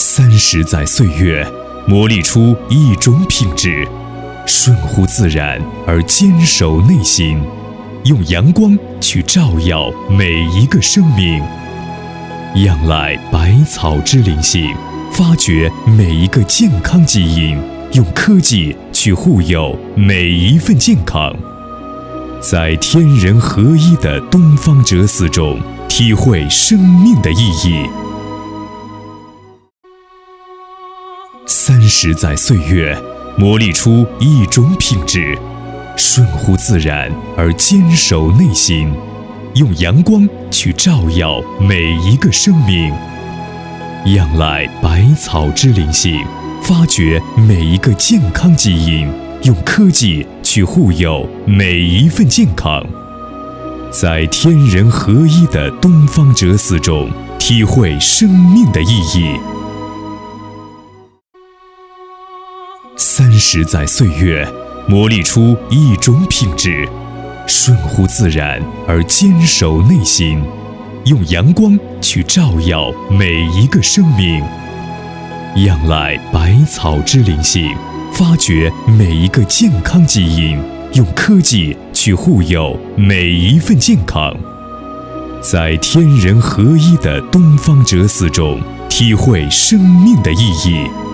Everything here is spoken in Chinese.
30载岁月，磨砺出一种品质，顺乎自然而坚守内心，用阳光去照耀每一个生命，仰赖百草之灵性，发掘每一个健康基因，用科技去护佑每一份健康，在天人合一的东方哲思中体会生命的意义。30载岁月，磨砺出一种品质，顺乎自然而坚守内心，用阳光去照耀每一个生命，仰赖百草之灵性，发掘每一个健康基因，用科技去护佑每一份健康，在天人合一的东方哲思中体会生命的意义。30载岁月，磨砺出一种品质，顺乎自然而坚守内心，用阳光去照耀每一个生命，仰赖百草之灵性，发掘每一个健康基因，用科技去护佑每一份健康，在天人合一的东方哲思中体会生命的意义。